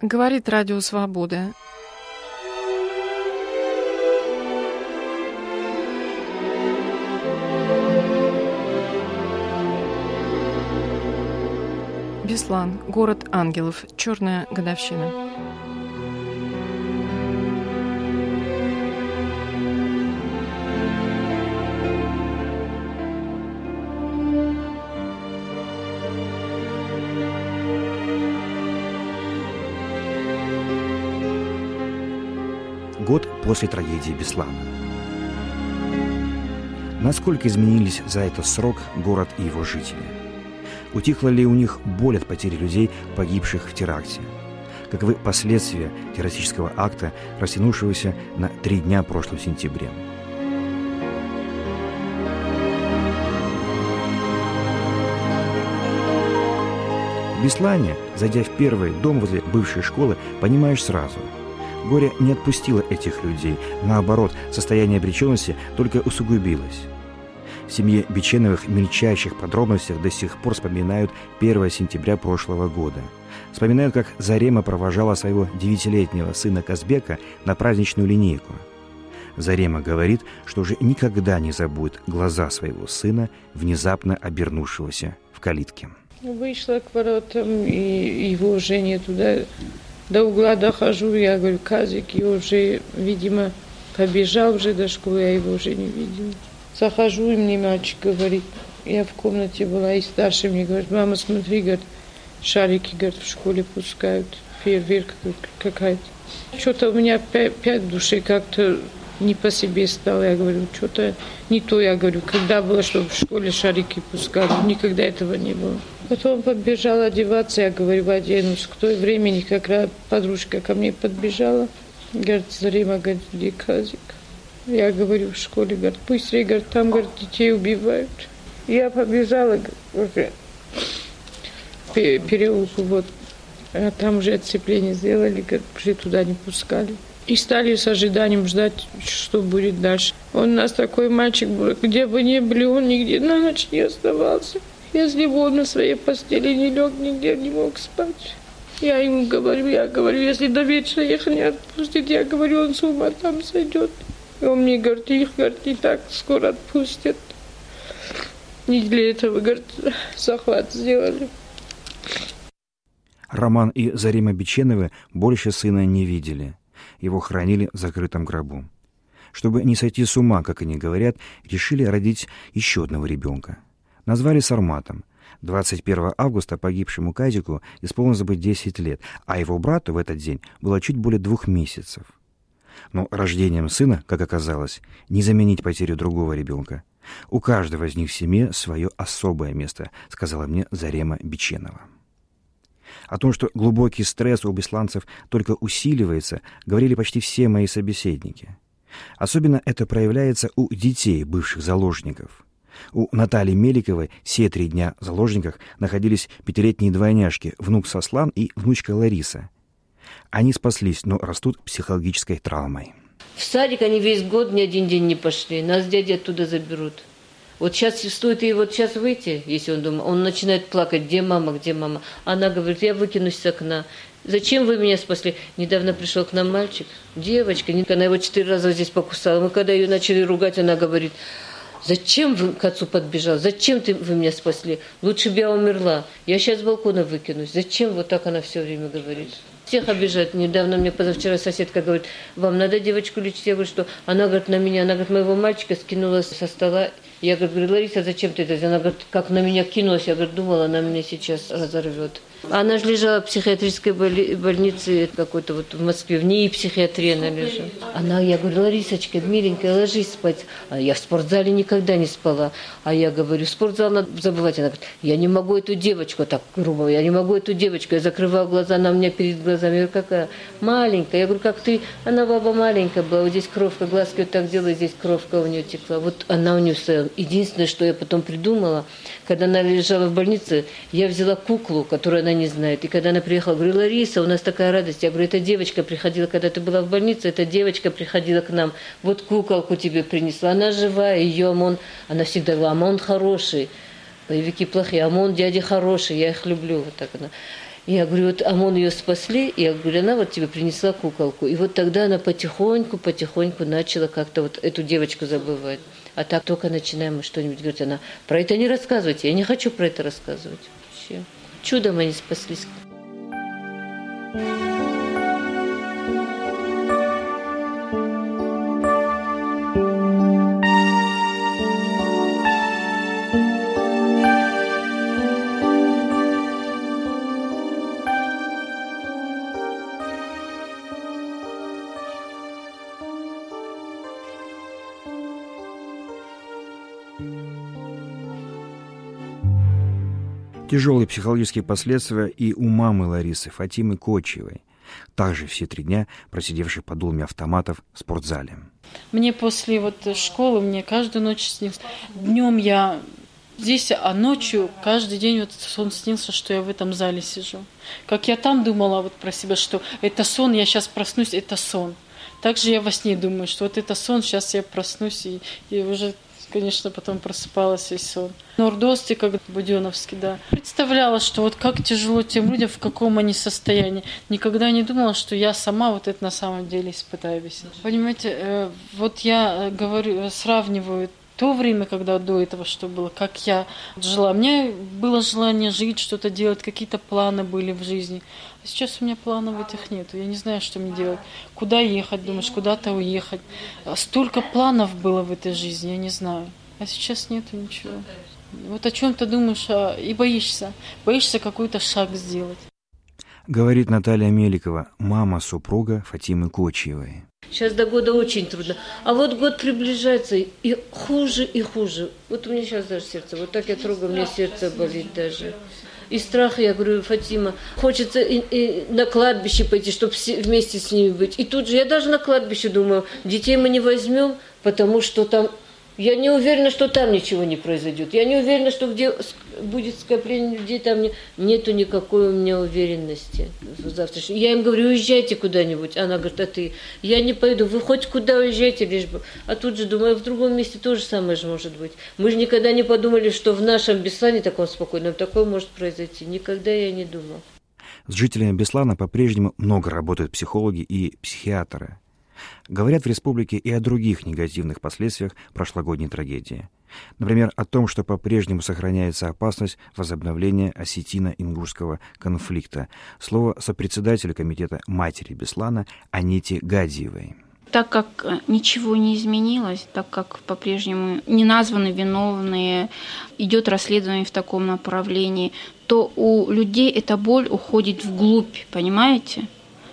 Говорит Радио Свобода. Беслан, город ангелов, черная годовщина. Год после трагедии Беслана. Насколько изменились за этот срок город и его жители? Утихла ли у них боль от потери людей, погибших в теракте? Каковы последствия террористического акта, растянувшегося на 3 дня прошлым сентябрем? В Беслане, зайдя в первый дом возле бывшей школы, понимаешь сразу – горе не отпустило этих людей. Наоборот, состояние обреченности только усугубилось. В семье Биченовых в мельчайших подробностях до сих пор вспоминают 1 сентября прошлого года. Вспоминают, как Зарема провожала своего 9-летнего сына Казбека на праздничную линейку. Зарема говорит, что уже никогда не забудет глаза своего сына, внезапно обернувшегося в калитке. Вышла к воротам, и его уже не туда. До угла дохожу, я говорю, Казик, и уже, видимо, побежал уже до школы, я его уже не видела. Захожу, и мне мальчик говорит, я в комнате была, и старший мне говорит, мама, смотри, говорит, шарики, говорит, в школе пускают, фейерверк какая-то. Что-то у меня опять в душе как-то не по себе стало, я говорю, что-то не то, я говорю, когда было, чтобы в школе шарики пускали, никогда этого не было. Потом побежала одеваться, я говорю, оденусь. К той времени как раз подружка ко мне подбежала. Говорит, Зарема, говорит, где Казик? Я говорю, в школе, говорит, быстрее, говорит, там, говорит, детей убивают. Я побежала уже в переулку, вот. А там уже отцепление сделали, говорит, уже туда не пускали. И стали с ожиданием ждать, что будет дальше. Он у нас такой мальчик был, где бы ни были, он нигде на ночь не оставался. Если бы он на своей постели не лег, нигде не мог спать. Я ему говорю, если до вечера их не отпустит, я говорю, он с ума там сойдет. И он мне говорит, их, говорит, не так скоро отпустят. Не для этого, говорит, захват сделали. Роман и Зарема Биченовы больше сына не видели. Его хранили в закрытом гробу. Чтобы не сойти с ума, как они говорят, решили родить еще одного ребенка. Назвали Сарматом. 21 августа погибшему Казику исполнилось бы 10 лет, а его брату в этот день было чуть более 2 месяцев. Но рождением сына, как оказалось, не заменить потерю другого ребенка. У каждого из них в семье свое особое место, сказала мне Зарема Биченова. О том, что глубокий стресс у бесланцев только усиливается, говорили почти все мои собеседники. Особенно это проявляется у детей бывших заложников. У Натальи Меликовой все 3 дня в заложниках находились 5-летние двойняшки, внук Сослан и внучка Лариса. Они спаслись, но растут психологической травмой. В садик они весь год ни один день не пошли. Нас дяди оттуда заберут. Вот сейчас стоит ей вот сейчас выйти, если он дома, он начинает плакать, где мама, где мама. Она говорит, я выкинусь с окна. Зачем вы меня спасли? Недавно пришел к нам мальчик, девочка, она его 4 раза здесь покусала. Мы когда ее начали ругать, она говорит, зачем вы к отцу подбежал? Зачем вы меня спасли? Лучше бы я умерла. Я сейчас с балкона выкинусь. Зачем? Вот так она все время говорит. Всех обижает. Недавно мне позавчера соседка говорит, вам надо девочку лечить. Я говорю, что она говорит на меня, она говорит, моего мальчика скинула со стола. Я говорю, Лариса, зачем ты это сделала? Она говорит, как на меня кинулась. Я говорю, думала, она меня сейчас разорвет. Она же лежала в психиатрической больнице какой-то вот в Москве. В ней психиатрия она лежала. Я говорю, Ларисочка, миленькая, ложись спать. А я в спортзале никогда не спала. А я говорю, спортзал надо забывать. Она говорит, я не могу эту девочку, так грубо, я не могу эту девочку. Я закрываю глаза, она у меня перед глазами. Я говорю, какая маленькая. Я говорю, как ты? Она баба маленькая была. Вот здесь кровка, глазки вот так делала, здесь кровка у нее текла. Вот она у нее стояла. Единственное, что я потом придумала, когда она лежала в больнице, я взяла куклу, которую она не знает. И когда она приехала, говорю, Лариса, у нас такая радость. Я говорю, эта девочка приходила, когда ты была в больнице, эта девочка приходила к нам. Вот куколку тебе принесла. Она живая, ее ОМОН, она всегда говорила, ОМОН хороший. Боевики плохие, ОМОН дяди хороший, я их люблю. Вот так она. Я говорю, вот ОМОН ее спасли, и я говорю, она вот тебе принесла куколку. И вот тогда она потихоньку начала как-то вот эту девочку забывать. А так только начинаем мы что-нибудь говорить, она, про это не рассказывайте, я не хочу про это рассказывать. Вообще. Чудом они спаслись. Тяжелые психологические последствия и у мамы Ларисы, Фатимы Кочиевой, также все 3 дня просидевшей под дулами автоматов в спортзале. Мне после школы, мне каждую ночь снился. Днем я здесь, а ночью каждый день сон снился, что я в этом зале сижу. Как я там думала про себя, что это сон, я сейчас проснусь, это сон. Также я во сне думаю, что это сон, сейчас я проснусь и уже... Конечно, потом просыпалась весь сон. Нордости, как Буденовский, да. Представляла, что как тяжело тем людям, в каком они состоянии. Никогда не думала, что я сама это на самом деле испытаю весь. Понимаете, я говорю, сравниваю то время, когда до этого что было, как я жила. У меня было желание жить, что-то делать, какие-то планы были в жизни. А сейчас у меня планов этих нет. Я не знаю, что мне делать. Куда ехать, думаешь, куда-то уехать. Столько планов было в этой жизни, я не знаю. А сейчас нету ничего. О чем-то думаешь и боишься. Боишься какой-то шаг сделать. Говорит Наталья Меликова, мама супруга Фатимы Кочиевой. Сейчас до года очень трудно. А год приближается, и хуже, и хуже. У меня сейчас даже сердце, так я трогаю, у меня сердце болит даже. И страх, я говорю, Фатима, хочется и на кладбище пойти, чтобы вместе с ними быть. И тут же я даже на кладбище думаю, детей мы не возьмем, потому что там... Я не уверена, что там ничего не произойдет. Я не уверена, что где будет скопление людей, там нету никакой у меня уверенности завтра. Я им говорю, уезжайте куда-нибудь. Она говорит, а ты? Я не пойду, вы хоть куда уезжайте, лишь бы. А тут же думаю, в другом месте то же самое же может быть. Мы же никогда не подумали, что в нашем Беслане таком спокойном такое может произойти. Никогда я не думала. С жителями Беслана по-прежнему много работают психологи и психиатры. Говорят в республике и о других негативных последствиях прошлогодней трагедии. Например, о том, что по-прежнему сохраняется опасность возобновления осетино-ингушского конфликта. Слово сопредседателя комитета матери Беслана Анете Гадиевой. Так как ничего не изменилось, так как по-прежнему не названы виновные, идет расследование в таком направлении, то у людей эта боль уходит вглубь, понимаете?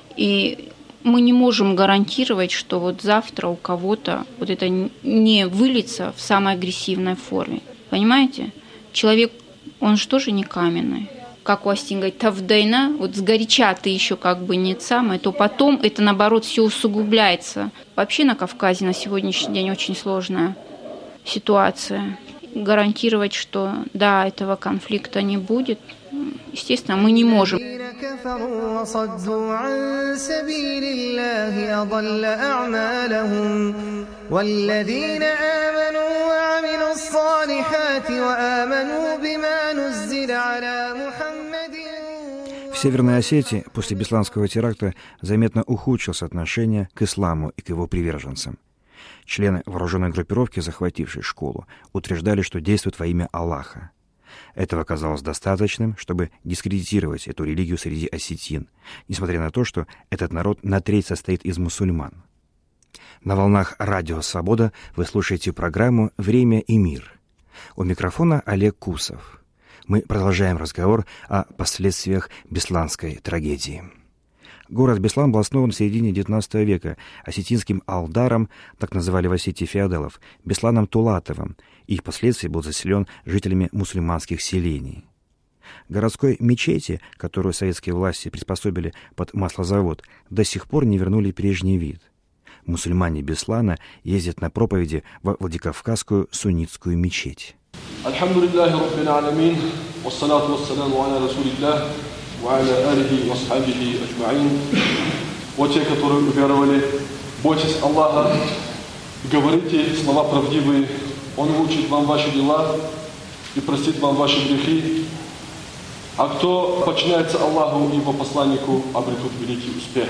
И мы не можем гарантировать, что завтра у кого-то это не выльется в самой агрессивной форме. Понимаете? Человек, он же тоже не каменный. Как у Астин говорит, тавдайна, сгоряча ты еще не самое, то потом это, наоборот, все усугубляется. Вообще на Кавказе на сегодняшний день очень сложная ситуация. Гарантировать, что да, этого конфликта не будет, естественно, мы не можем. В Северной Осетии после Бесланского теракта заметно ухудшилось отношение к исламу и к его приверженцам. Члены вооруженной группировки, захватившей школу, утверждали, что действуют во имя Аллаха. Этого оказалось достаточным, чтобы дискредитировать эту религию среди осетин, несмотря на то, что этот народ на треть состоит из мусульман. На волнах Радио Свобода вы слушаете программу «Время и мир». У микрофона Олег Кусов. Мы продолжаем разговор о последствиях Бесланской трагедии. Город Беслан был основан в середине XIX века осетинским алдаром, так называли в Осетии феодалов, Бесланом Тулатовым, и впоследствии был заселен жителями мусульманских селений. Городской мечети, которую советские власти приспособили под маслозавод, до сих пор не вернули прежний вид. Мусульмане Беслана ездят на проповеди во Владикавказскую суннитскую мечеть. Альхамдулиллахи раббил аламин, вассалату вассаламу аля расулиллах, ва аля алихи ва асхабихи аджмаин. Вот те, которые уверовали, бойтесь Аллаха, говорите слова правдивые, Он выучит вам ваши дела и простит вам ваши грехи. А кто подчиняется Аллаху и Его посланнику, обретут великий успех.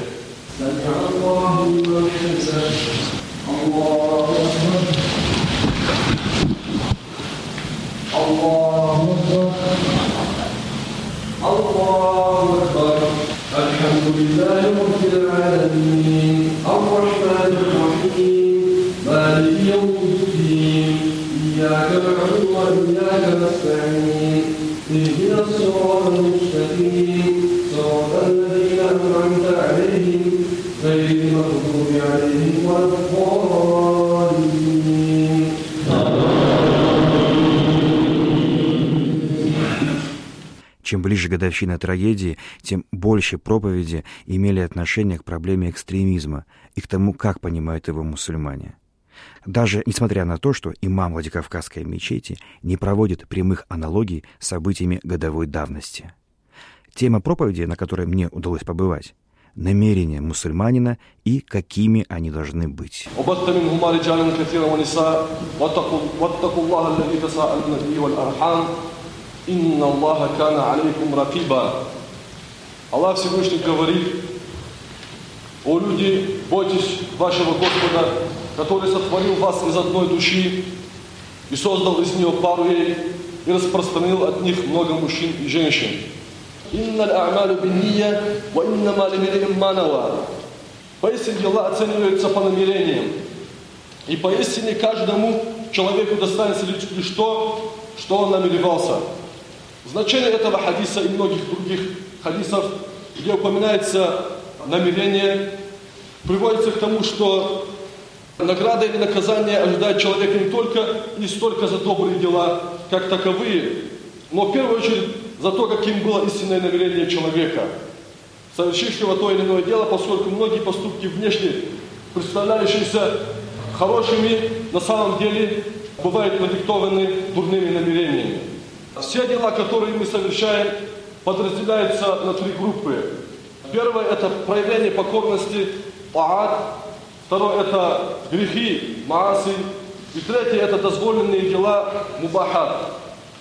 الحمد لله رب العالمين الرحمن الرحيم مالك يوم الدين إياك نعبد وإياك نستعين اهدنا الصراط المستقيم صراط الذين أنعمت عليهم غير المغضوب عليهم ولا الضالين. Чем ближе годовщина трагедии, тем больше проповеди имели отношение к проблеме экстремизма и к тому, как понимают его мусульмане. Даже несмотря на то, что имам Владикавказской мечети не проводит прямых аналогий с событиями годовой давности. Тема проповеди, на которой мне удалось побывать, намерения мусульманина и какими они должны быть. Инна Аллаха кана алейкум ракиба. Аллах Всевышний говорит: о люди, бойтесь вашего Господа, который сотворил вас из одной души и создал из нее пару ей и распространил от них много мужчин и женщин. Инна аль-а'малу бинния ва иннама лимри'ин ма нава. Поистине дела оцениваются по намерениям, и поистине каждому человеку достанется лишь то, что он намеревался. Значение этого хадиса и многих других хадисов, где упоминается намерение, приводится к тому, что награда или наказание ожидает человека не столько за добрые дела, как таковые, но в первую очередь за то, каким было истинное намерение человека, совершившего то или иное дело, поскольку многие поступки внешне, представляющиеся хорошими, на самом деле бывают надиктованы дурными намерениями. Все дела, которые мы совершаем, подразделяются на три группы. Первое – это проявление покорности, таат. Второе – это грехи, мааси. И третье – это дозволенные дела, мубахат.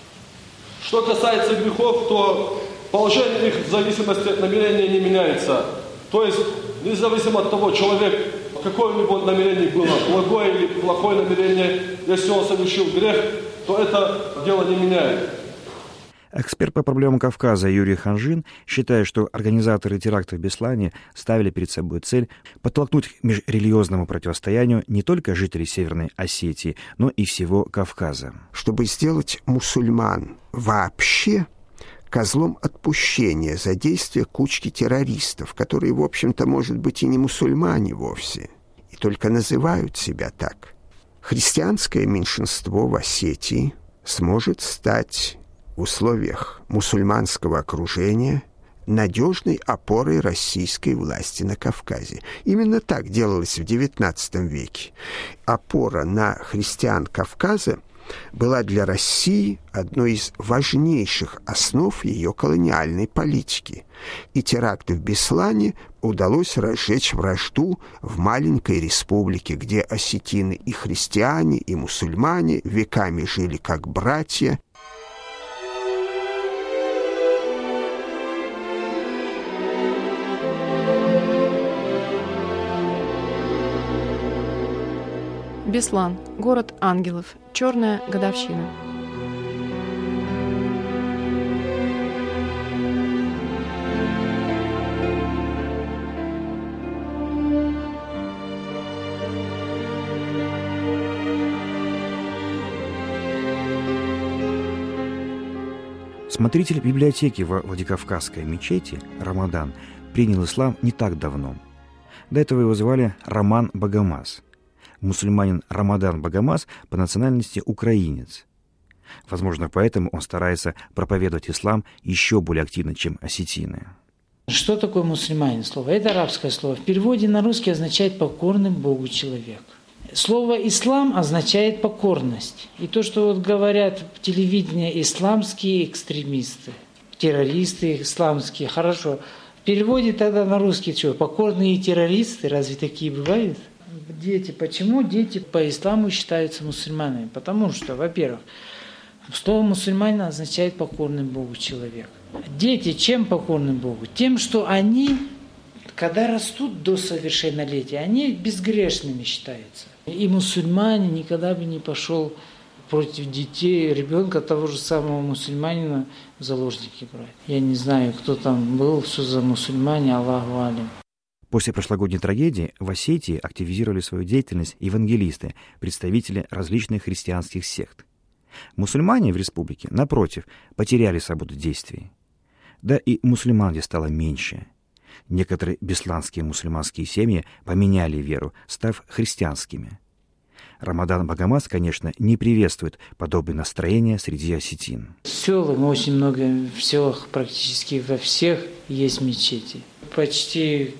Что касается грехов, то положение их в зависимости от намерения не меняется. То есть, независимо от того, человек, какое у него намерение было, благое или плохое намерение, если он совершил грех, то это дело не меняет. Эксперт по проблемам Кавказа Юрий Ханжин считает, что организаторы терактов в Беслане ставили перед собой цель подтолкнуть к межрелигиозному противостоянию не только жителей Северной Осетии, но и всего Кавказа. Чтобы сделать мусульман вообще козлом отпущения за действия кучки террористов, которые, в общем-то, может быть, и не мусульмане вовсе, и только называют себя так. Христианское меньшинство в Осетии сможет стать в условиях мусульманского окружения надежной опорой российской власти на Кавказе. Именно так делалось в XIX веке. Опора на христиан Кавказа была для России одной из важнейших основ ее колониальной политики. И теракту в Беслане удалось разжечь вражду в маленькой республике, где осетины и христиане, и мусульмане веками жили как братья. Беслан. Город ангелов. Черная годовщина. Смотритель библиотеки во Владикавказской мечети Рамадан принял ислам не так давно. До этого его звали Роман Богомаз. Мусульманин Рамадан Богомаз по национальности украинец. Возможно, поэтому он старается проповедовать ислам еще более активно, чем осетины. Что такое мусульманин слово? Это арабское слово. В переводе на русский означает «покорный Богу человек». Слово «ислам» означает «покорность». И то, что вот говорят в телевидении исламские экстремисты, террористы исламские, хорошо. В переводе тогда на русский что, покорные террористы? Разве такие бывают? Дети. Почему дети по исламу считаются мусульманами? Потому что, во-первых, слово «мусульманин» означает «покорный Богу человек». Дети чем покорны Богу? Тем, что они, когда растут до совершеннолетия, они безгрешными считаются. И мусульманин никогда бы не пошел против детей, ребенка того же самого мусульманина в заложники брать. Я не знаю, кто там был, что за мусульмане, Аллаху алим. После прошлогодней трагедии в Осетии активизировали свою деятельность евангелисты, представители различных христианских сект. Мусульмане в республике, напротив, потеряли свободу действий. Да и мусульман здесь стало меньше. Некоторые бесланские мусульманские семьи поменяли веру, став христианскими. Рамадан Багамаз, конечно, не приветствует подобное настроение среди осетин. В селах очень много, в селах практически во всех есть мечети. Почти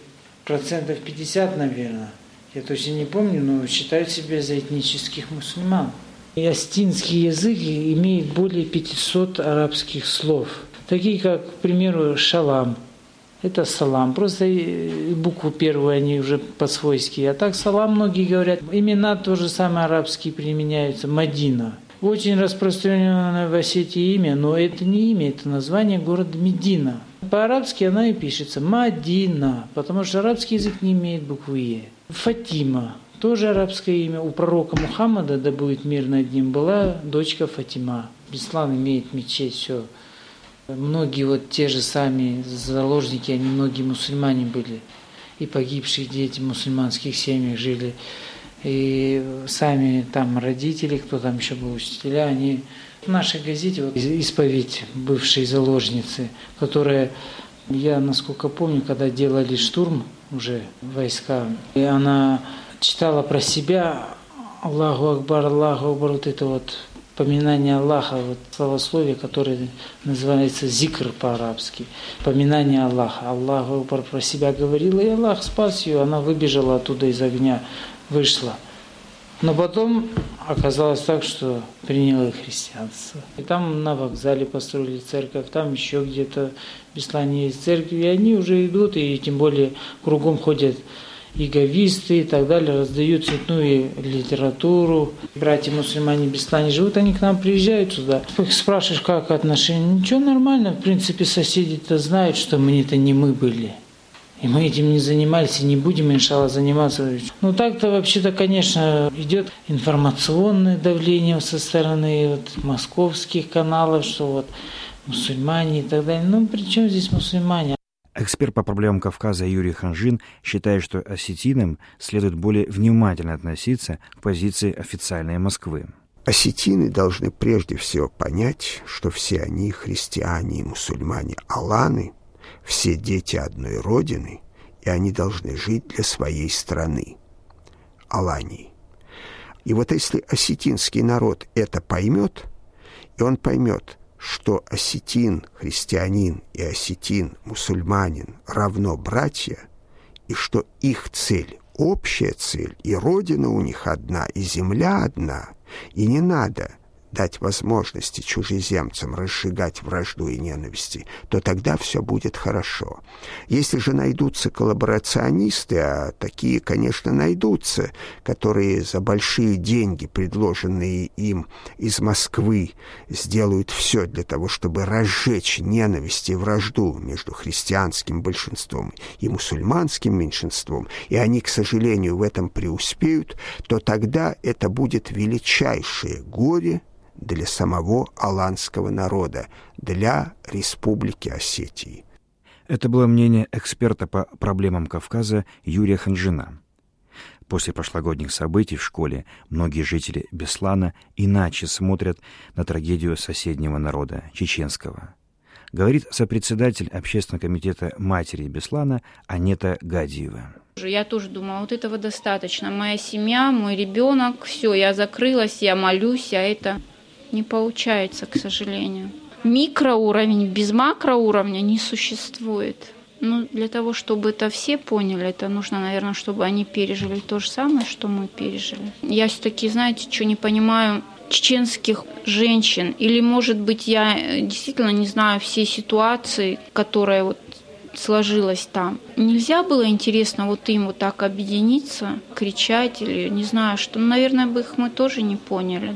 50%, наверное, я точно не помню, но считают себя за этнических мусульман. И осетинский язык имеет более 500 арабских слов, такие как, к примеру, шалам. Это салам. Просто букву первую они уже по-свойски. А так салам многие говорят. Имена тоже самые арабские применяются. Мадина. Очень распространенное в Осетии имя, но это не имя, это название города Медина. По-арабски она и пишется Мадина, потому что арабский язык не имеет буквы Е. Фатима. Тоже арабское имя. У пророка Мухаммада, да будет мир над ним, была дочка Фатима. Беслан имеет мечеть, все. Многие вот те же сами заложники, они многие мусульмане были. И погибшие дети в мусульманских семьях жили. И сами там родители, кто там еще был, учителя, они в нашей газете вот, исповедь бывшей заложницы, которая, я насколько помню, когда делали штурм уже войска, и она читала про себя Аллаху Акбар, вот это вот поминание Аллаха, вот словословие, которое называется зикр по-арабски, поминание Аллаха. Аллаху Акбар про себя говорила, и Аллах спас ее, она выбежала оттуда из огня, вышла. Но потом оказалось так, что приняла христианство. И там на вокзале построили церковь, там еще где-то в Беслане есть церковь, и они уже идут, и тем более кругом ходят иговисты и так далее, раздают цветную литературу. Братья-мусульмане в Беслане живут, они к нам приезжают сюда. Их спрашиваешь, как отношения? Ничего, нормально. В принципе, соседи-то знают, что мы-то не мы были. И мы этим не занимались, и не будем, иншалла, заниматься. Ну, так-то, вообще-то, конечно, идет информационное давление со стороны вот, московских каналов, что вот мусульмане и так далее. Ну, при чем здесь мусульмане? Эксперт по проблемам Кавказа Юрий Ханжин считает, что осетинам следует более внимательно относиться к позиции официальной Москвы. Осетины должны прежде всего понять, что все они христиане и мусульмане Аланы, все дети одной родины, и они должны жить для своей страны, Алании. И вот если осетинский народ это поймет, и он поймет, что осетин, христианин и осетин, мусульманин равно братья, и что их цель, общая цель, и родина у них одна, и земля одна, и не надо дать возможности чужеземцам разжигать вражду и ненависти, то тогда все будет хорошо. Если же найдутся коллаборационисты, а такие, конечно, найдутся, которые за большие деньги, предложенные им из Москвы, сделают все для того, чтобы разжечь ненависть и вражду между христианским большинством и мусульманским меньшинством, и они, к сожалению, в этом преуспеют, то тогда это будет величайшее горе для самого аланского народа, для Республики Осетии. Это было мнение эксперта по проблемам Кавказа Юрия Ханжина. После прошлогодних событий в школе многие жители Беслана иначе смотрят на трагедию соседнего народа, чеченского. Говорит сопредседатель общественного комитета матери Беслана Анета Гадиева. Я тоже думала, вот этого достаточно. Моя семья, мой ребенок, все, я закрылась, я молюсь, а это не получается, к сожалению. Микроуровень без макроуровня не существует. Ну, для того, чтобы это все поняли, это нужно, наверное, чтобы они пережили то же самое, что мы пережили. Я все-таки, знаете, что не понимаю чеченских женщин. Или, может быть, я действительно не знаю всей ситуации, которая вот сложилась там. Нельзя было, интересно, вот им вот так объединиться, кричать или не знаю что. Ну, наверное, бы их мы тоже не поняли, да?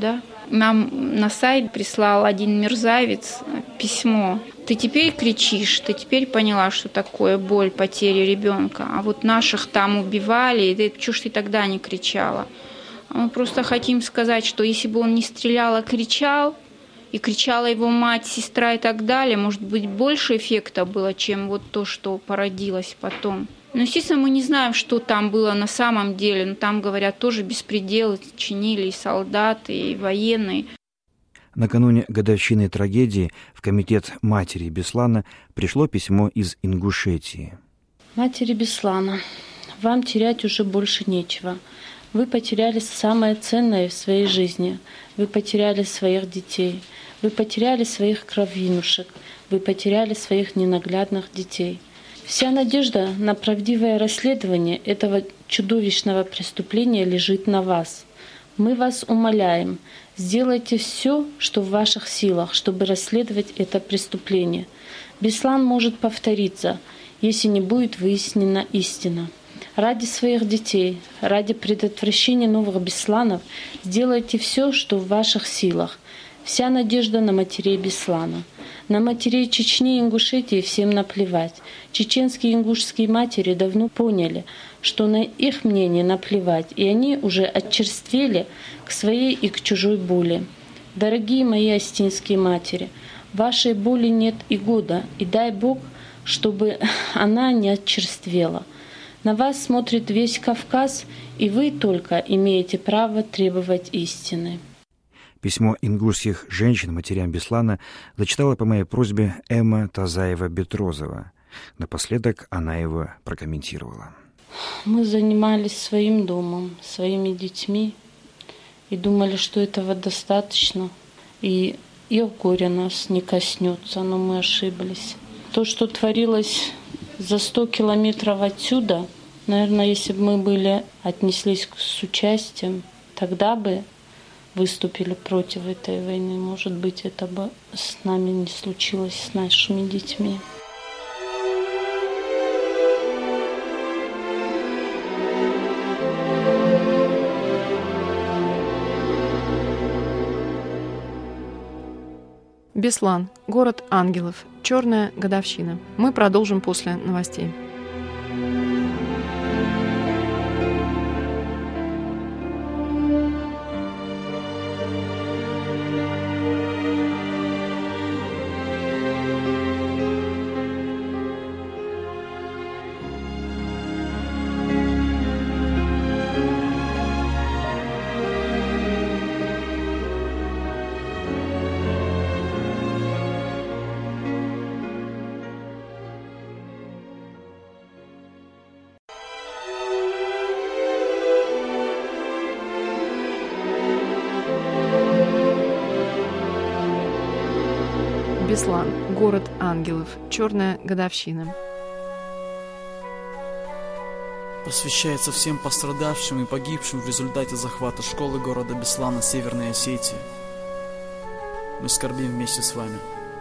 Нам на сайт прислал один мерзавец письмо. Ты теперь кричишь, ты теперь поняла, что такое боль потери ребенка. А вот наших там убивали, и чего ж ты тогда не кричала? Мы просто хотим сказать, что если бы он не стрелял, а кричал, и кричала его мать, сестра и так далее, может быть, больше эффекта было, чем вот то, что породилось потом. Но, естественно, мы не знаем, что там было на самом деле. Но там, говорят, тоже беспредел чинили и солдаты, и военные. Накануне годовщины трагедии в комитет матери Беслана пришло письмо из Ингушетии. Матери Беслана, вам терять уже больше нечего. Вы потеряли самое ценное в своей жизни. Вы потеряли своих детей. Вы потеряли своих кровинушек. Вы потеряли своих ненаглядных детей. Вся надежда на правдивое расследование этого чудовищного преступления лежит на вас. Мы вас умоляем, сделайте все, что в ваших силах, чтобы расследовать это преступление. Беслан может повториться, если не будет выяснена истина. Ради своих детей, ради предотвращения новых Бесланов, сделайте все, что в ваших силах. Вся надежда на матерей Беслана. На матерей Чечни и Ингушетии всем наплевать. Чеченские и ингушские матери давно поняли, что на их мнение наплевать, и они уже отчерствели к своей и к чужой боли. Дорогие мои остинские матери, вашей боли нет и года, и дай Бог, чтобы она не отчерствела. На вас смотрит весь Кавказ, и вы только имеете право требовать истины. Письмо ингушских женщин матерям Беслана зачитала по моей просьбе Эмма Тазаева-Бетрозова. Напоследок она его прокомментировала. Мы занимались своим домом, своими детьми и думали, что этого достаточно, и их горе нас не коснется, но мы ошиблись. То, что творилось за 100 километров отсюда, наверное, если бы мы отнеслись с участием, тогда бы выступили против этой войны. Может быть, это бы с нами не случилось, с нашими детьми. Беслан. Город ангелов. Черная годовщина. Мы продолжим после новостей. Беслан. Город ангелов. Черная годовщина. Посвящается всем пострадавшим и погибшим в результате захвата школы города Беслана Северной Осетии. Мы скорбим вместе с вами.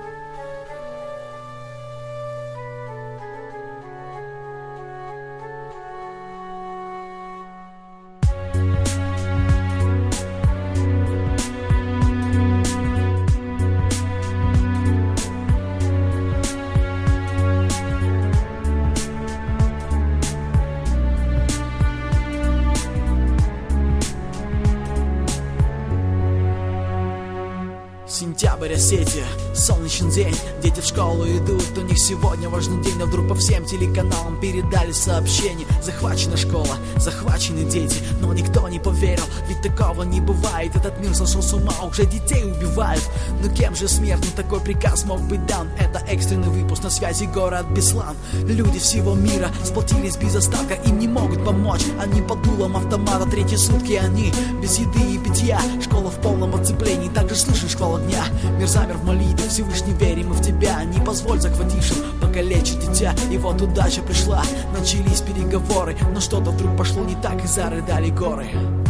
Сентябрь, Осетия, солнечный день, дети в школу идут, у них сегодня важный день, но вдруг по всем телеканалам передали сообщение: захвачена школа, захвачены дети, но никто не поверил, ведь такого не бывает, этот мир сошел с ума, уже детей убивают, но кем же смертным такой приказ мог быть дан? Это экстренный выпуск, на связи город Беслан, люди всего мира сплотились без остатка, им не могут помочь, они под дулом автомата, третьи сутки они без еды и питья, школа в полном оцеплении, также слышишь шквал огня. Мир замер в молитве, Всевышний, верим мы в тебя. Не позволь захватившим покалечить дитя. И вот удача пришла, начались переговоры, но что-то вдруг пошло не так, и зарыдали горы.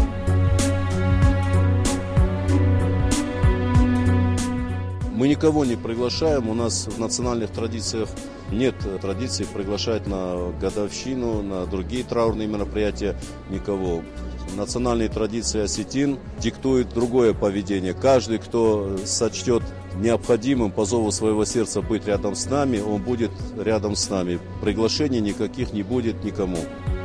Мы никого не приглашаем, у нас в национальных традициях нет традиции приглашать на годовщину, на другие траурные мероприятия никого. национальные традиции осетин диктуют другое поведение. Каждый, кто сочтет необходимым по зову своего сердца быть рядом с нами, он будет рядом с нами. Приглашений никаких не будет никому.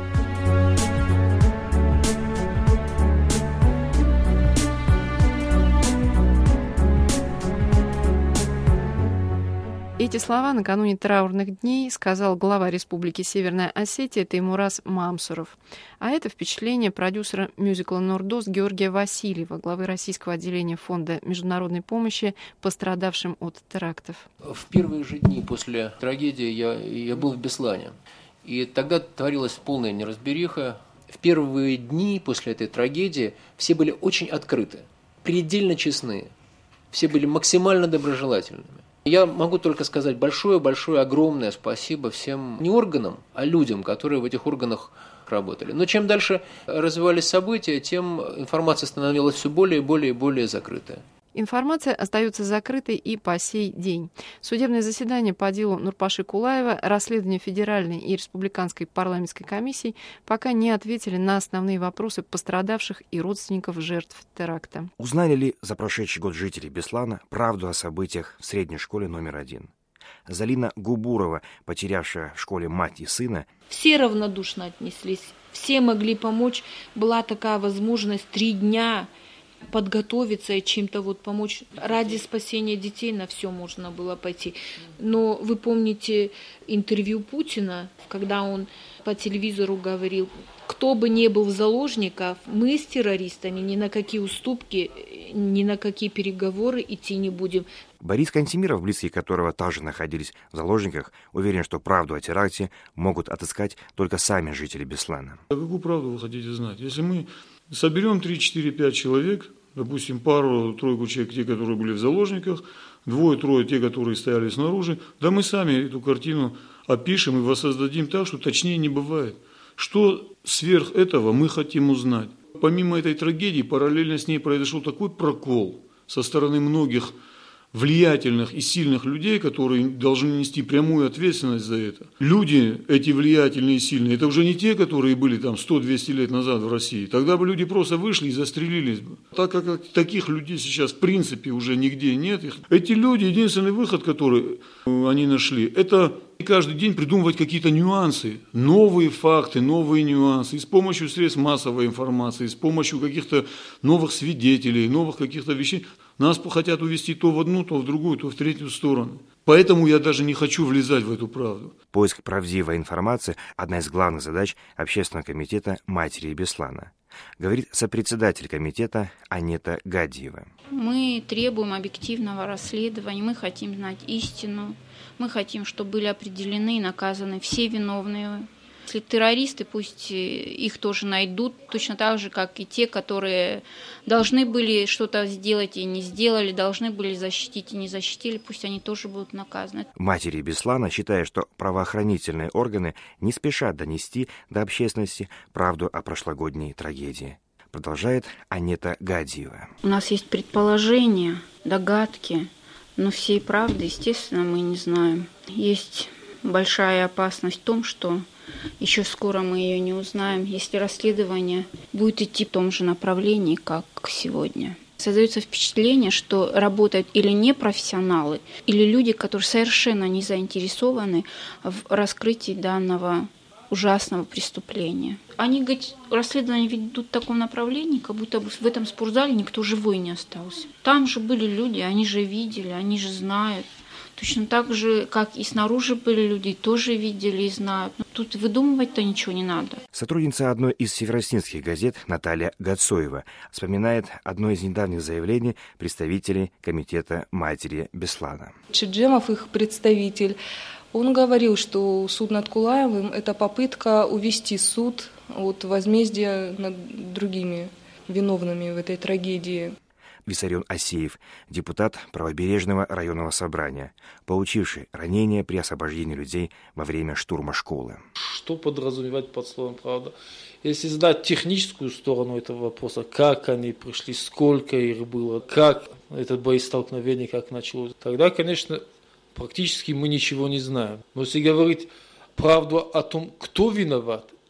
Эти слова накануне траурных дней сказал глава Республики Северная Осетия Теймураз Мамсуров. А это впечатление продюсера мюзикла «Нордост» Георгия Васильева, главы российского отделения Фонда международной помощи пострадавшим от терактов. В первые же дни после трагедии я был в Беслане. И тогда творилась полная неразбериха. В первые дни после этой трагедии все были очень открыты, предельно честны. Все были максимально доброжелательными. Я могу только сказать большое-большое, огромное спасибо всем не органам, а людям, которые в этих органах работали. Но чем дальше развивались события, тем информация становилась все более и более закрытая. Информация остается закрытой и по сей день. Судебное заседание по делу Нурпаши Кулаева, расследование Федеральной и Республиканской парламентской комиссий пока не ответили на основные вопросы пострадавших и родственников жертв теракта. Узнали ли за прошедший год жители Беслана правду о событиях в средней школе номер 1? Залина Губурова, потерявшая в школе мать и сына, все равнодушно отнеслись, все могли помочь. Была такая возможность 3 дня подготовиться и чем-то помочь. Ради спасения детей на все можно было пойти. Но вы помните интервью Путина, когда он по телевизору говорил, кто бы ни был в заложниках, мы с террористами ни на какие уступки, ни на какие переговоры идти не будем. Борис Кантемиров, близкие которого также находились в заложниках, уверен, что правду о теракте могут отыскать только сами жители Беслана. Какую правду вы хотите знать? Если мы соберем 3-4-5 человек, допустим, пару-тройку человек, те, которые были в заложниках, 2-3 те, которые стояли снаружи, да мы сами эту картину опишем и воссоздадим так, что точнее не бывает. Что сверх этого мы хотим узнать? Помимо этой трагедии, параллельно с ней произошел такой прокол со стороны многих влиятельных и сильных людей, которые должны нести прямую ответственность за это. Люди эти влиятельные и сильные, это уже не те, которые были там 100-200 лет назад в России. Тогда бы люди просто вышли и застрелились бы. Так как таких людей сейчас в принципе уже нигде нет. Эти люди, единственный выход, который они нашли, это каждый день придумывать какие-то нюансы, новые факты, новые нюансы. И с помощью средств массовой информации, с помощью каких-то новых свидетелей, новых каких-то вещей. Нас хотят увести то в одну, то в другую, то в третью сторону. Поэтому я даже не хочу влезать в эту правду. Поиск правдивой информации – одна из главных задач Общественного комитета матери Беслана, говорит сопредседатель комитета Анета Гадиева. Мы требуем объективного расследования, мы хотим знать истину, мы хотим, чтобы были определены и наказаны все виновные. Если террористы, пусть их тоже найдут, точно так же, как и те, которые должны были что-то сделать и не сделали, должны были защитить и не защитили, пусть они тоже будут наказаны. Матери Беслана считают, что правоохранительные органы не спешат донести до общественности правду о прошлогодней трагедии. Продолжает Анета Гадиева. У нас есть предположения, догадки, но всей правды, естественно, мы не знаем. Есть большая опасность в том, что еще скоро мы ее не узнаем, если расследование будет идти в том же направлении, как сегодня. Создается впечатление, что работают или непрофессионалы, или люди, которые совершенно не заинтересованы в раскрытии данного ужасного преступления. Они говорят, расследование ведут в таком направлении, как будто бы в этом спортзале никто живой не остался. Там же были люди, они же видели, они же знают. Точно так же, как и снаружи были люди, тоже видели и знают. Но тут выдумывать-то ничего не надо. Сотрудница одной из североснинских газет Наталья Гацоева вспоминает одно из недавних заявлений представителей комитета матери Беслана. Чеджемов, их представитель, он говорил, что суд над Кулаевым – это попытка увести суд от возмездия над другими виновными в этой трагедии. Виссарион Асеев, депутат Правобережного районного собрания, получивший ранения при освобождении людей во время штурма школы. Что подразумевать под словом «правда»? Если знать техническую сторону этого вопроса, как они пришли, сколько их было, как этот боестолкновение, как началось, тогда, конечно, практически мы ничего не знаем. Но если говорить правду о том, кто виноват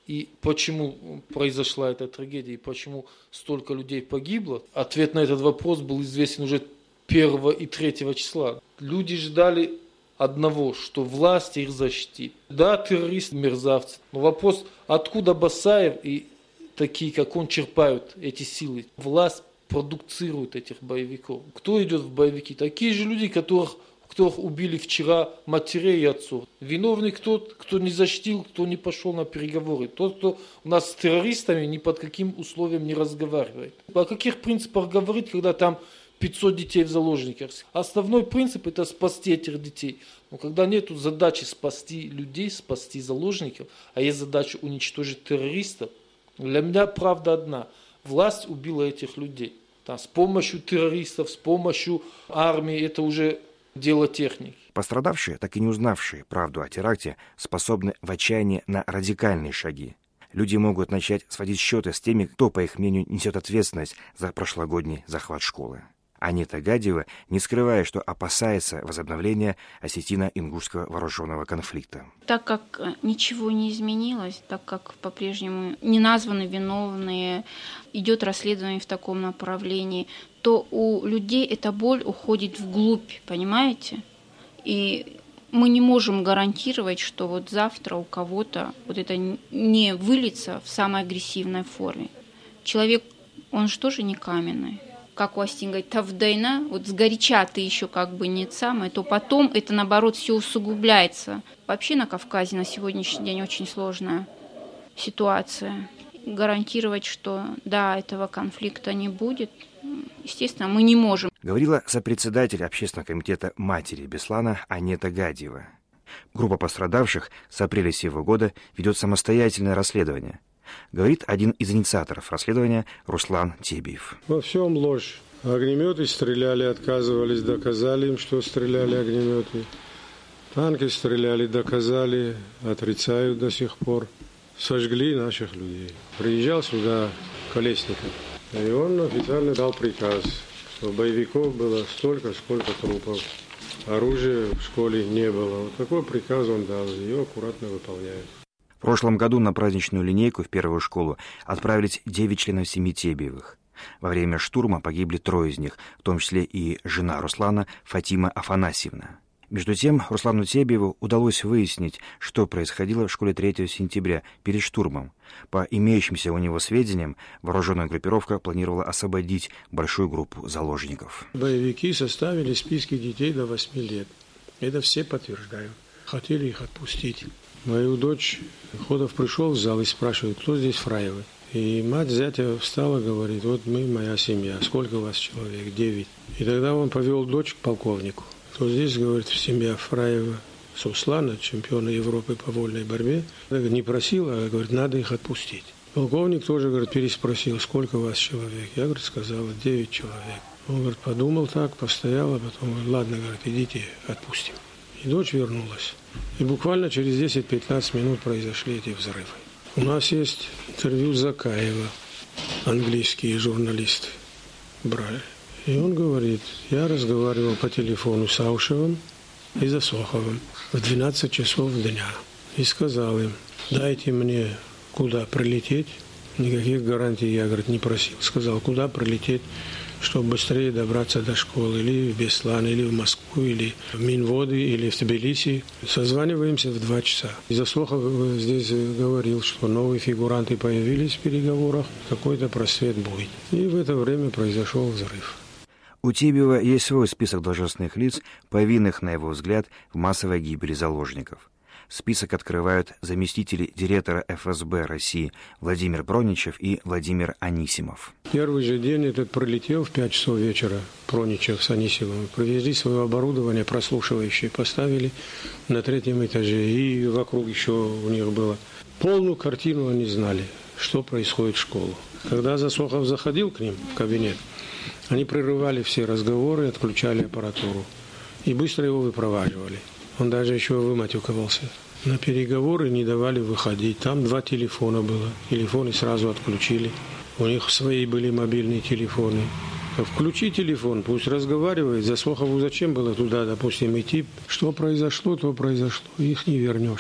И почему произошла эта трагедия, и почему столько людей погибло, ответ на этот вопрос был известен уже 1 и 3 числа. Люди ждали одного, что власть их защитит. Да, террористы, мерзавцы, но вопрос, откуда Басаев и такие, как он, черпают эти силы. Власть продуцирует этих боевиков. Кто идет в боевики? Такие же люди, которых убили вчера матерей и отцов. Виновный тот, кто не защитил, кто не пошел на переговоры. Тот, кто у нас с террористами ни под каким условием не разговаривает. О каких принципах говорить, когда там 500 детей в заложниках? Основной принцип – это спасти этих детей. Но когда нет задачи спасти людей, спасти заложников, а есть задача уничтожить террористов, для меня правда одна. Власть убила этих людей. Там, с помощью террористов, с помощью армии, это уже дело техники. Пострадавшие, так и не узнавшие правду о теракте, способны в отчаянии на радикальные шаги. Люди могут начать сводить счеты с теми, кто, по их мнению, несет ответственность за прошлогодний захват школы. Анита Гадиева, не скрывая, что опасается возобновления осетино-ингушского вооруженного конфликта. Так как ничего не изменилось, так как по-прежнему не названы виновные, идет расследование в таком направлении, то у людей эта боль уходит вглубь, понимаете? И мы не можем гарантировать, что вот завтра у кого-то вот это не выльется в самой агрессивной форме. Человек, он же тоже не каменный. Как у Астин говорит, тавдайна, вот сгоряча ты еще как бы не самое, то потом это, наоборот, все усугубляется. Вообще на Кавказе на сегодняшний день очень сложная ситуация. Гарантировать, что да, этого конфликта не будет, естественно, мы не можем. Говорила сопредседатель общественного комитета матери Беслана Анита Гадиева. Группа пострадавших с апреля сего года ведет самостоятельное расследование. Говорит один из инициаторов расследования Руслан Тебиев. Во всем ложь. Огнеметы стреляли, отказывались, доказали им, что стреляли огнеметы. Танки стреляли, доказали, отрицают до сих пор. Сожгли наших людей. Приезжал сюда Колесников, и он официально дал приказ, что боевиков было столько, сколько трупов. Оружия в школе не было. Вот такой приказ он дал, ее аккуратно выполняют. В прошлом году на праздничную линейку в первую школу отправились 9 членов семьи Тебиевых. Во время штурма погибли 3 из них, в том числе и жена Руслана Фатима Афанасьевна. Между тем, Руслану Тебиеву удалось выяснить, что происходило в школе 3 сентября перед штурмом. По имеющимся у него сведениям, вооруженная группировка планировала освободить большую группу заложников. Боевики составили списки детей до 8 лет. Это все подтверждают. Хотели их отпустить. Мою дочь, Ходов пришел в зал и спрашивает, кто здесь Фраевы. И мать зятя встала, говорит, вот мы, моя семья, сколько вас человек? 9. И тогда он повел дочь к полковнику. Кто здесь, говорит, семья Фраева, Суслана, чемпиона Европы по вольной борьбе. Не просила, а говорит, надо их отпустить. Полковник тоже, говорит, переспросил, сколько вас человек? Я, говорит, сказала, 9 человек. Он, говорит, подумал так, постоял, а потом, говорит, ладно, говорит, идите, отпустим. И дочь вернулась. И буквально через 10-15 минут произошли эти взрывы. У нас есть интервью Закаева, английские журналисты брали. И он говорит, я разговаривал по телефону с Аушевым и Засоховым в 12 часов дня. И сказал им, дайте мне куда прилететь. Никаких гарантий я, говорит, не просил. Сказал, куда прилететь, чтобы быстрее добраться до школы, или в Беслан, или в Москву, или в Минводы, или в Тбилиси. Созваниваемся в 2 часа. И Засохов здесь говорил, что новые фигуранты появились в переговорах, какой-то просвет будет. И в это время произошел взрыв. У Тебиева есть свой список должностных лиц, повинных, на его взгляд, в массовой гибели заложников. Список открывают заместители директора ФСБ России Владимир Проничев и Владимир Анисимов. Первый же день этот пролетел в 5 часов вечера, Проничев с Анисимовым. Привезли свое оборудование, прослушивающее, поставили на 3-м этаже, и вокруг еще у них было. Полную картину они знали, что происходит в школу. Когда Засохов заходил к ним в кабинет, они прерывали все разговоры, отключали аппаратуру и быстро его выпроваживали. Он даже еще выматюковался. На переговоры не давали выходить. Там 2 телефона было. Телефоны сразу отключили. У них свои были мобильные телефоны. Включи телефон, пусть разговаривает. Засохову зачем было туда, допустим, идти? Что произошло, то произошло. Их не вернешь.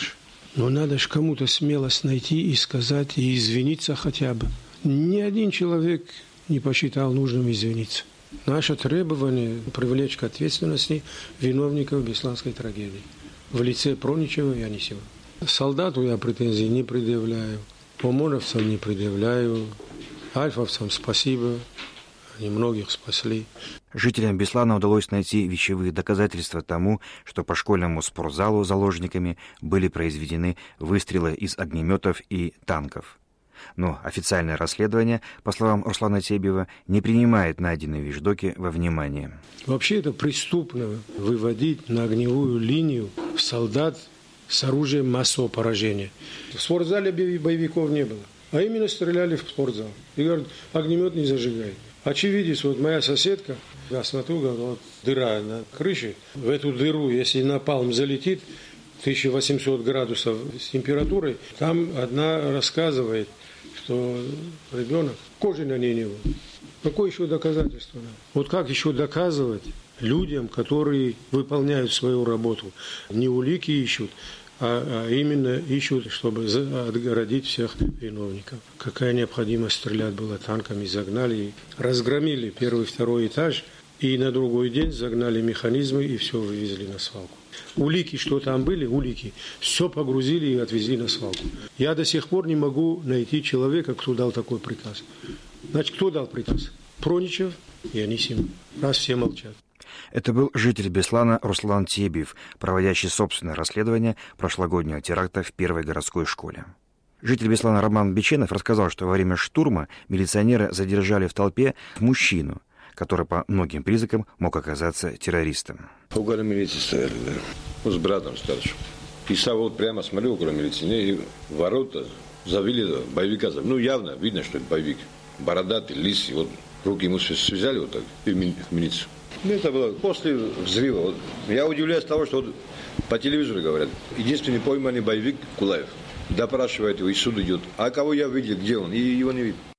Но надо же кому-то смелость найти и сказать, и извиниться хотя бы. Ни один человек не посчитал нужным извиниться. Наше требование – привлечь к ответственности виновников Бесланской трагедии в лице Проничева и Анисимова. Солдату я претензий не предъявляю, ОМОНовцам не предъявляю, альфовцам спасибо, они многих спасли. Жителям Беслана удалось найти вещевые доказательства тому, что по школьному спортзалу заложниками были произведены выстрелы из огнеметов и танков. Но официальное расследование, по словам Руслана Тебиева, не принимает найденные вещдоки во внимание. Вообще это преступно выводить на огневую линию солдат с оружием массового поражения. В спортзале боевиков не было, а именно стреляли в спортзал. И говорят, огнемет не зажигай. Очевидец, вот моя соседка, я смотрю, говорит, вот дыра на крыше, в эту дыру, если напалм залетит, 1800 градусов с температурой, там одна рассказывает, что ребенок, кожи на ней не было. Какое еще доказательство? Вот как еще доказывать людям, которые выполняют свою работу? Не улики ищут, а именно ищут, чтобы отгородить всех виновников. Какая необходимость стрелять было танками, загнали и разгромили первый, второй этаж, и на другой день загнали механизмы и все вывезли на свалку. Улики, что там были, улики, все погрузили и отвезли на свалку. Я до сих пор не могу найти человека, кто дал такой приказ. Значит, кто дал приказ? Проничев и Анисимов. Раз все молчат. Это был житель Беслана Руслан Тебиев, проводящий собственное расследование прошлогоднего теракта в первой городской школе. Житель Беслана Роман Биченов рассказал, что во время штурма милиционеры задержали в толпе мужчину, который по многим признакам мог оказаться террористом. Около милиции стояли, да. Ну, с братом старшим. И сам вот прямо смотрю около милиции, и ворота завели боевика. Ну, явно видно, что это боевик. Бородатый, лысый, вот руки ему связали вот так, и в милицию. Ну, это было после взрыва. Вот. Я удивляюсь того, что вот по телевизору говорят, единственный пойманный боевик Кулаев. Допрашивает его, и суд идет. А кого я видел, где он, и его не видно.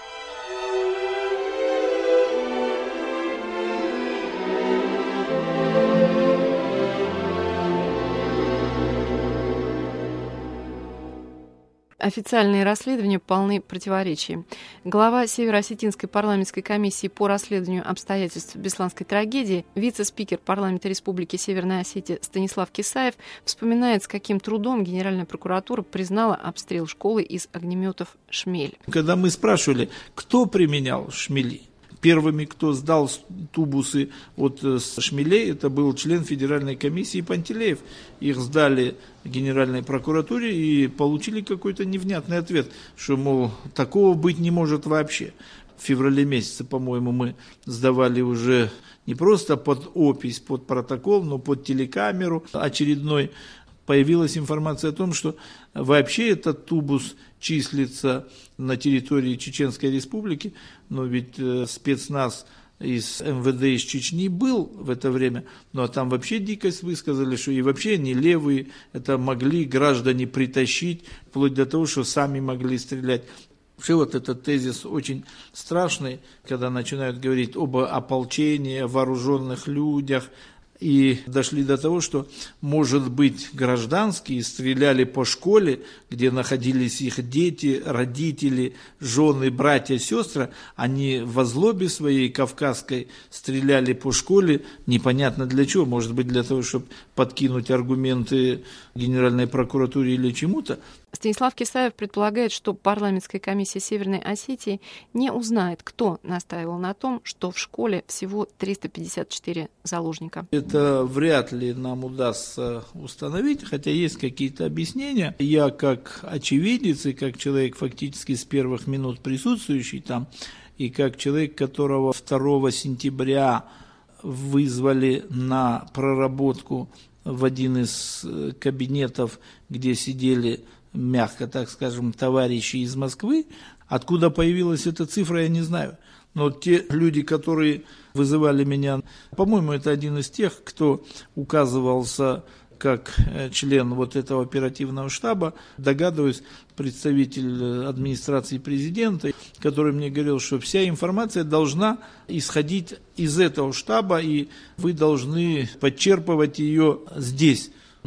Официальные расследования полны противоречий. Глава Северо-Осетинской парламентской комиссии по расследованию обстоятельств Бесланской трагедии, вице-спикер парламента Республики Северная Осетия Станислав Кисаев вспоминает, с каким трудом Генеральная прокуратура признала обстрел школы из огнеметов «Шмель». Когда мы спрашивали, кто применял шмели, первыми, кто сдал тубусы от шмелей, это был член Федеральной комиссии Пантелеев. Их сдали Генеральной прокуратуре и получили какой-то невнятный ответ, что, мол, такого быть не может вообще. В феврале месяце, по-моему, мы сдавали уже не просто под опись, под протокол, но под телекамеру очередной. Появилась информация о том, что вообще этот тубус числится на территории Чеченской Республики, но ведь спецназ из МВД из Чечни был в это время, но там вообще дикость высказали, что и вообще они левые, это могли граждане притащить, вплоть до того, что сами могли стрелять. Вообще вот этот тезис очень страшный, когда начинают говорить об ополчении, о вооруженных людях, и дошли до того, что, может быть, гражданские стреляли по школе, где находились их дети, родители, жены, братья, сестры. Они в озлобе своей кавказской стреляли по школе, непонятно для чего. Может быть, для того, чтобы подкинуть аргументы Генеральной прокуратуре или чему-то. Станислав Кисаев предполагает, что парламентская комиссия Северной Осетии не узнает, кто настаивал на том, что в школе всего 354 заложника. Это вряд ли нам удастся установить, хотя есть какие-то объяснения. Я как очевидец и как человек фактически с первых минут присутствующий там, и как человек, которого 2 сентября вызвали на проработку в один из кабинетов, где сидели, мягко так скажем, товарищи из Москвы. Откуда появилась эта цифра, я не знаю. Но те люди, которые вызывали меня, по-моему, это один из тех, кто указывался как член вот этого оперативного штаба, догадываюсь, представитель администрации президента, который мне говорил, что вся информация должна исходить из этого штаба, и вы должны подчерпывать ее здесь.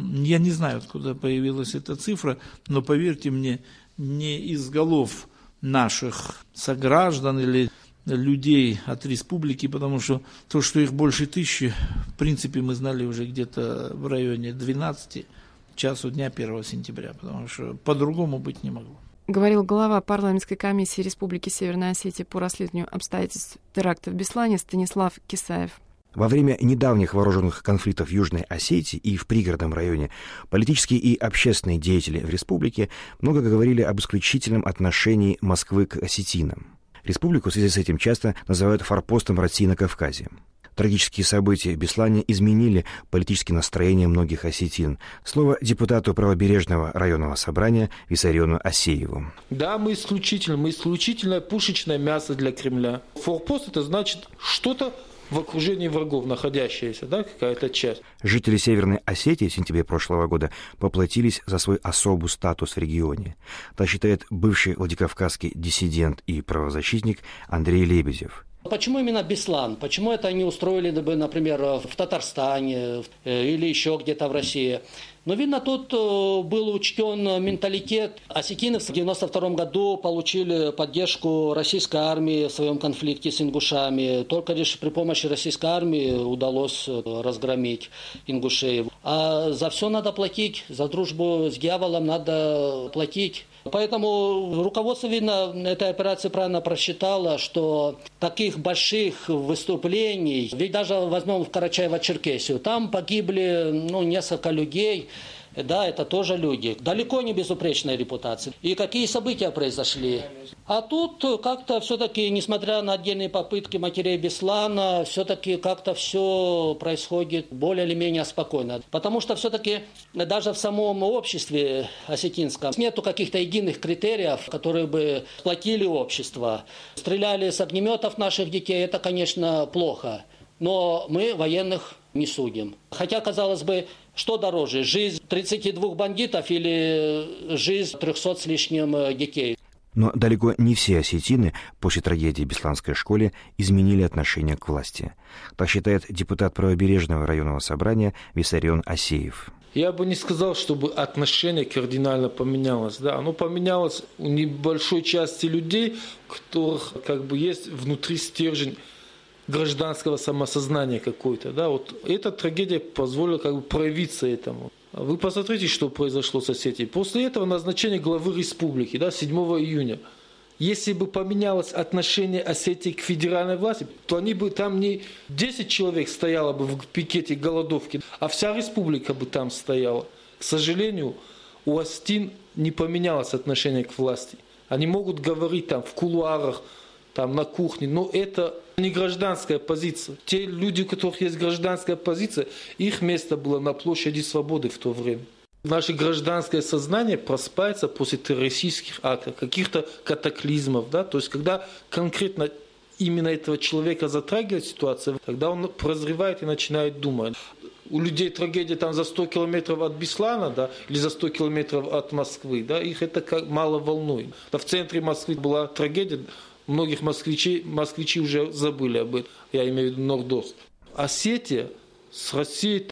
Я не знаю, откуда появилась эта цифра, но поверьте мне, не из голов наших сограждан или людей от республики, потому что то, что их больше 1000, в принципе, мы знали уже где-то в районе 12 часу дня 1 сентября, потому что по-другому быть не могло. Говорил глава парламентской комиссии Республики Северная Осетия по расследованию обстоятельств теракта в Беслане Станислав Кисаев. Во время недавних вооруженных конфликтов в Южной Осетии и в пригородном районе политические и общественные деятели в республике много говорили об исключительном отношении Москвы к осетинам. Республику в связи с этим часто называют форпостом России на Кавказе. Трагические события в Беслане изменили политические настроения многих осетин. Слово депутату правобережного районного собрания Виссариону Асееву. Да, мы исключительно пушечное мясо для Кремля. Форпост — это значит что-то в окружении врагов находящаяся, да, какая-то часть. Жители Северной Осетии в сентябре прошлого года поплатились за свой особый статус в регионе. Так считает бывший владикавказский диссидент и правозащитник Андрей Лебедев. Почему именно Беслан? Почему это не устроили бы, например, в Татарстане или еще где-то в России? Но, видно, тут был учтен менталитет. Осетины в 1992 году получили поддержку российской армии в своем конфликте с ингушами. Только лишь при помощи российской армии удалось разгромить ингушей. А за все надо платить, за дружбу с дьяволом надо платить. Поэтому руководство, видно, этой операции правильно просчитало, что таких больших выступлений, ведь даже возьмем в Карачаево-Черкесию, там погибли несколько людей. Да, это тоже люди. Далеко не безупречная репутация. И какие события произошли. А тут как-то все-таки, несмотря на отдельные попытки матерей Беслана, все-таки как-то все происходит более или менее спокойно. Потому что все-таки даже в самом обществе осетинском нету каких-то единых критериев, которые бы сплотили общество. Стреляли с огнеметов наших детей, это, конечно, плохо. Но мы военных не судим. Хотя, казалось бы, что дороже, жизнь 32 бандитов или жизнь 300 с лишним детей? Но далеко не все осетины после трагедии в Бесланской школе изменили отношение к власти. Так считает депутат правобережного районного собрания Виссарион Асеев. Я бы не сказал, чтобы отношение кардинально поменялось. Да, оно поменялось у небольшой части людей, у которых есть внутри стержень гражданского самосознания какой-то. Да, вот эта трагедия позволила проявиться этому. Вы посмотрите, что произошло с Осетией. После этого назначение главы республики, 7 июня. Если бы поменялось отношение Осетии к федеральной власти, то они бы там не 10 человек стояло бы в пикете голодовки, а вся республика бы там стояла. К сожалению, у осетин не поменялось отношение к власти. Они могут говорить там в кулуарах, там на кухне, но это не гражданская позиция. Те люди, у которых есть гражданская позиция, их место было на площади Свободы в то время. Наше гражданское сознание просыпается после террористических актов, каких-то катаклизмов. Да? То есть, когда конкретно именно этого человека затрагивает ситуация, тогда он прозревает и начинает думать. У людей трагедия там за 100 километров от Беслана, да, или за 100 километров от Москвы, да, их это мало волнует. Да, в центре Москвы была трагедия, многих москвичи уже забыли об этом, я имею в виду Нордост. Осетия с Россией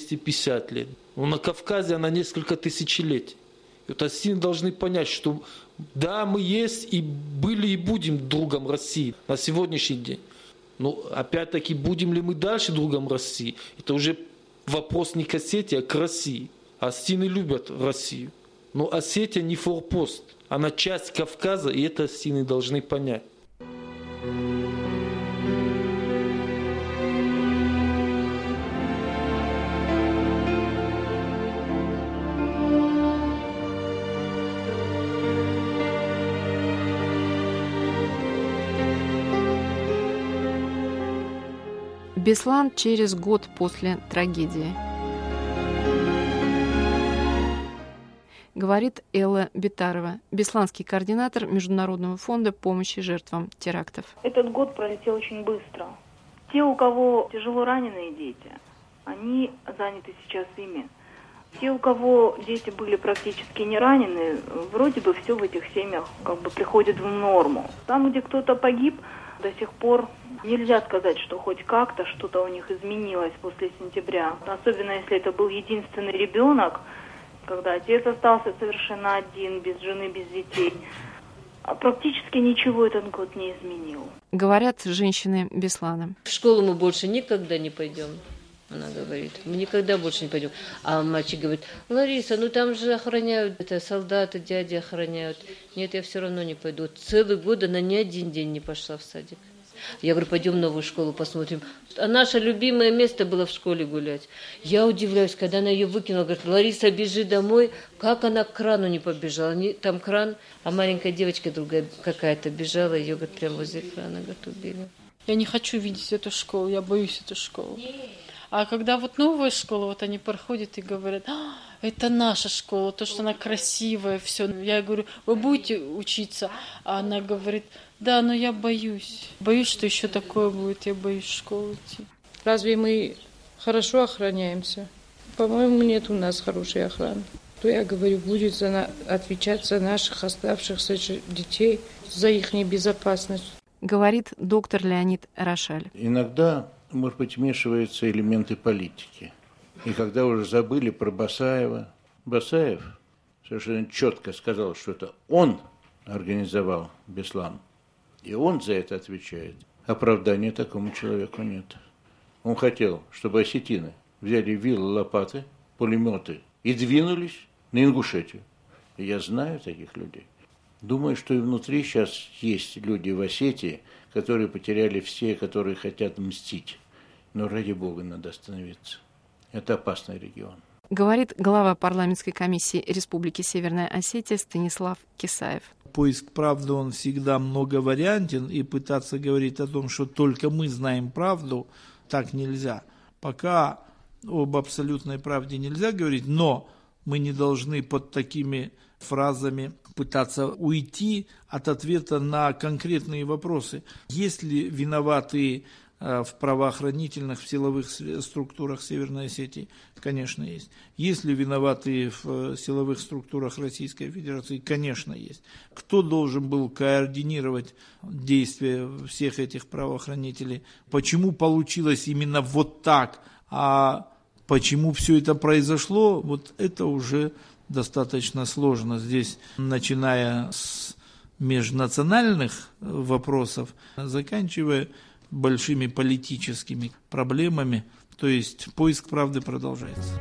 250 лет, но на Кавказе она несколько тысячелетий. И вот осетины должны понять, что да, мы есть и были и будем другом России на сегодняшний день. Но опять-таки, будем ли мы дальше другом России, это уже вопрос не к Осетии, а к России. Осетины любят Россию. Но Осетия не форпост. Она часть Кавказа, и это осетины должны понять. Беслан через год после трагедии. Говорит Элла Битарова, бесланский координатор Международного фонда помощи жертвам терактов. Этот год пролетел очень быстро. Те, у кого тяжело раненые дети, они заняты сейчас ими. Те, у кого дети были практически не ранены, вроде бы все в этих семьях приходит в норму. Там, где кто-то погиб, До сих пор нельзя сказать, что хоть как-то что-то у них изменилось после сентября. Особенно если это был единственный ребенок, когда отец остался совершенно один, без жены, без детей. А практически ничего этот год не изменил. Говорят женщины Беслана. В школу мы больше никогда не пойдем. Она говорит, мы никогда больше не пойдем. А мальчик говорит: Лариса, ну там же охраняют, это солдаты, дяди охраняют. Нет, я все равно не пойду. Целый год она ни один день не пошла в садик. Я говорю, пойдем в новую школу посмотрим. А наше любимое место было в школе гулять. Я удивляюсь, когда она ее выкинула, говорит: Лариса, бежи домой. Как она к крану не побежала? Там кран, а маленькая девочка другая какая-то бежала, ее, говорит, прямо возле крана, говорит, убили. Я не хочу видеть эту школу, я боюсь эту школу. А когда вот новая школа, вот они проходят и говорят: это наша школа, то, что она красивая, все. Я говорю: вы будете учиться? А она говорит: да, но я боюсь. Боюсь, что еще такое будет, я боюсь в школу идти. Разве мы хорошо охраняемся? По-моему, нет у нас хорошей охраны. То я говорю, будет отвечать за наших оставшихся детей, за их безопасность. Говорит доктор Леонид Рошаль. Иногда, может быть, вмешиваются элементы политики. И когда уже забыли про Басаева, Басаев совершенно четко сказал, что это он организовал Беслан, и он за это отвечает. Оправдания такому человеку нет. Он хотел, чтобы осетины взяли вилы, лопаты, пулеметы и двинулись на Ингушетию. И я знаю таких людей. Думаю, что и внутри сейчас есть люди в Осетии, которые потеряли все, которые хотят мстить. Но ради Бога надо остановиться. Это опасный регион. Говорит глава парламентской комиссии Республики Северная Осетия Станислав Кисаев. Поиск правды, он всегда многовариантен, и пытаться говорить о том, что только мы знаем правду, так нельзя. Пока об абсолютной правде нельзя говорить, но мы не должны под такими фразами пытаться уйти от ответа на конкретные вопросы. Есть ли виноватые в правоохранительных, в силовых структурах Северной Осетии? Конечно, есть. Есть ли виноватые в силовых структурах Российской Федерации? Конечно, есть. Кто должен был координировать действия всех этих правоохранителей? Почему получилось именно вот так? А почему все это произошло? Вот это уже достаточно сложно. Здесь, начиная с межнациональных вопросов, заканчивая большими политическими проблемами, то есть поиск правды продолжается.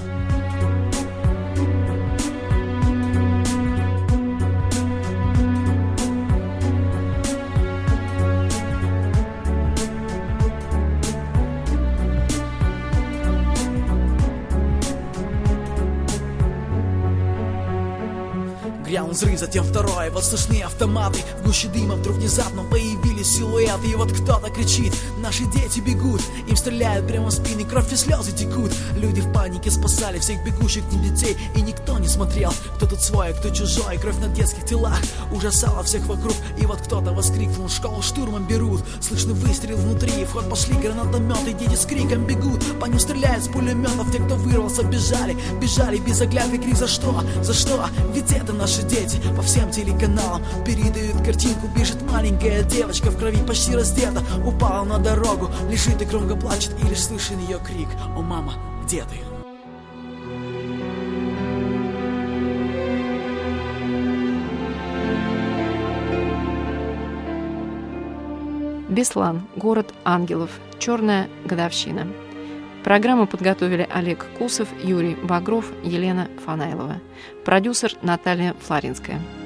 Грянул взрыв, затем второй, вот слышны автоматы. В гуще дыма вдруг внезапно появились силуэты. И вот кто-то кричит: наши дети бегут. Им стреляют прямо в спины, кровь и слезы текут. Люди в панике спасали всех бегущих к ним детей. И никто не смотрел, кто тут свой, а кто чужой. Кровь на детских телах ужасала всех вокруг. И вот кто-то воскликнул: школу штурмом берут. Слышны выстрел внутри, в ход пошли гранатометы. Дети с криком бегут, по ним стреляют с пулеметов. Те, кто вырвался, бежали, бежали без оглядки. Крик: за что? За что? Ведь это наши дети. По всем телеканалам передают картинку. Бежит маленькая девочка в крови, почти раздета. Упала на дорогу, лежит и громко плачет. И лишь слышен ее крик: о, мама, где ты? Беслан. Город ангелов. Черная годовщина. Программу подготовили Олег Кусов, Юрий Багров, Елена Фанайлова. Продюсер Наталья Фларинская.